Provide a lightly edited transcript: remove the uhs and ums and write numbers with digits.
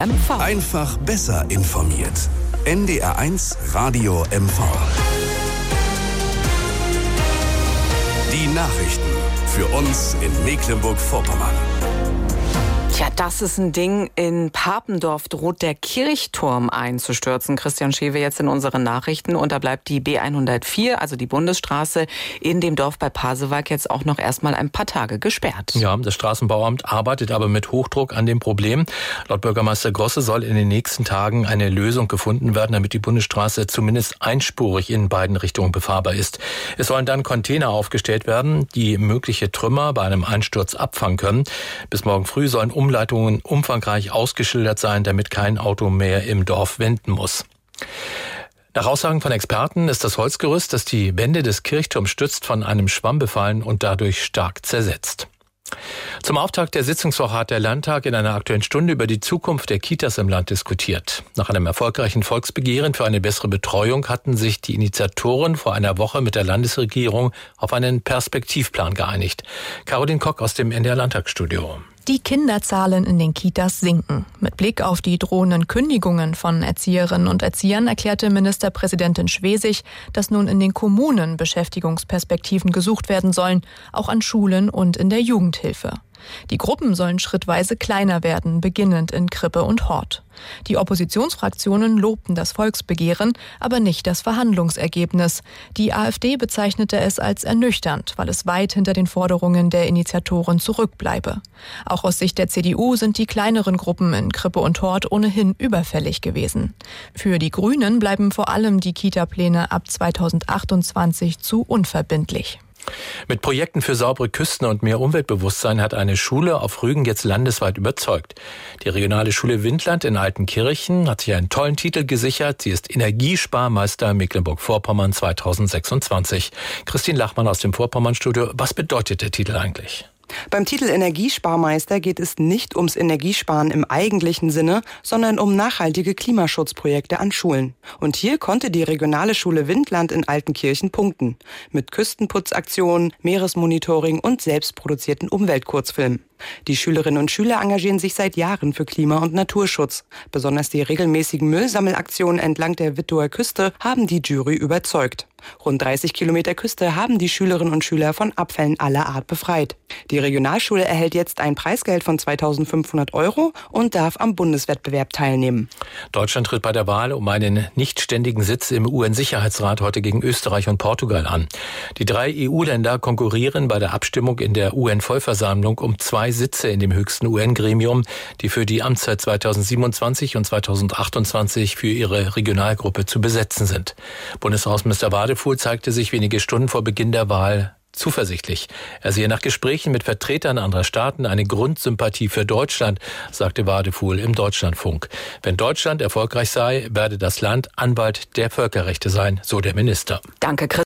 MV. Einfach besser informiert. NDR1 Radio MV. Die Nachrichten für uns in Mecklenburg-Vorpommern. Tja, das ist ein Ding. In Papendorf droht der Kirchturm einzustürzen. Christian Schewe jetzt in unseren Nachrichten. Und da bleibt die B104, also die Bundesstraße, in dem Dorf bei Pasewalk jetzt auch noch erstmal ein paar Tage gesperrt. Ja, das Straßenbauamt arbeitet aber mit Hochdruck an dem Problem. Laut Bürgermeister Grosse soll in den nächsten Tagen eine Lösung gefunden werden, damit die Bundesstraße zumindest einspurig in beiden Richtungen befahrbar ist. Es sollen dann Container aufgestellt werden, die mögliche Trümmer bei einem Einsturz abfangen können. Bis morgen früh sollen Umleitungen umfangreich ausgeschildert sein, damit kein Auto mehr im Dorf wenden muss. Nach Aussagen von Experten ist das Holzgerüst, das die Wände des Kirchturms stützt, von einem Schwamm befallen und dadurch stark zersetzt. Zum Auftakt der Sitzungswoche hat der Landtag in einer Aktuellen Stunde über die Zukunft der Kitas im Land diskutiert. Nach einem erfolgreichen Volksbegehren für eine bessere Betreuung hatten sich die Initiatoren vor einer Woche mit der Landesregierung auf einen Perspektivplan geeinigt. Caroline Kock aus dem NDR Landtagsstudio. Die Kinderzahlen in den Kitas sinken. Mit Blick auf die drohenden Kündigungen von Erzieherinnen und Erziehern erklärte Ministerpräsidentin Schwesig, dass nun in den Kommunen Beschäftigungsperspektiven gesucht werden sollen, auch an Schulen und in der Jugendhilfe. Die Gruppen sollen schrittweise kleiner werden, beginnend in Krippe und Hort. Die Oppositionsfraktionen lobten das Volksbegehren, aber nicht das Verhandlungsergebnis. Die AfD bezeichnete es als ernüchternd, weil es weit hinter den Forderungen der Initiatoren zurückbleibe. Auch aus Sicht der CDU sind die kleineren Gruppen in Krippe und Hort ohnehin überfällig gewesen. Für die Grünen bleiben vor allem die Kita-Pläne ab 2028 zu unverbindlich. Mit Projekten für saubere Küsten und mehr Umweltbewusstsein hat eine Schule auf Rügen jetzt landesweit überzeugt. Die regionale Schule Windland in Altenkirchen hat sich einen tollen Titel gesichert. Sie ist Energiesparmeister Mecklenburg-Vorpommern 2026. Christine Lachmann aus dem Vorpommern-Studio. Was bedeutet der Titel eigentlich? Beim Titel Energiesparmeister geht es nicht ums Energiesparen im eigentlichen Sinne, sondern um nachhaltige Klimaschutzprojekte an Schulen. Und hier konnte die regionale Schule Windland in Altenkirchen punkten. Mit Küstenputzaktionen, Meeresmonitoring und selbstproduzierten Umweltkurzfilmen. Die Schülerinnen und Schüler engagieren sich seit Jahren für Klima- und Naturschutz. Besonders die regelmäßigen Müllsammelaktionen entlang der Wittower Küste haben die Jury überzeugt. Rund 30 Kilometer Küste haben die Schülerinnen und Schüler von Abfällen aller Art befreit. Die Regionalschule erhält jetzt ein Preisgeld von 2.500 € und darf am Bundeswettbewerb teilnehmen. Deutschland tritt bei der Wahl um einen nichtständigen Sitz im UN-Sicherheitsrat heute gegen Österreich und Portugal an. Die 3 EU-Länder konkurrieren bei der Abstimmung in der UN-Vollversammlung um 2 Sitze in dem höchsten UN-Gremium, die für die Amtszeit 2027 und 2028 für ihre Regionalgruppe zu besetzen sind. Bundesaußenminister Wadefuhl zeigte sich wenige Stunden vor Beginn der Wahl zuversichtlich. Er sehe nach Gesprächen mit Vertretern anderer Staaten eine Grundsympathie für Deutschland, sagte Wadefuhl im Deutschlandfunk. Wenn Deutschland erfolgreich sei, werde das Land Anwalt der Völkerrechte sein, so der Minister. Danke, Chris.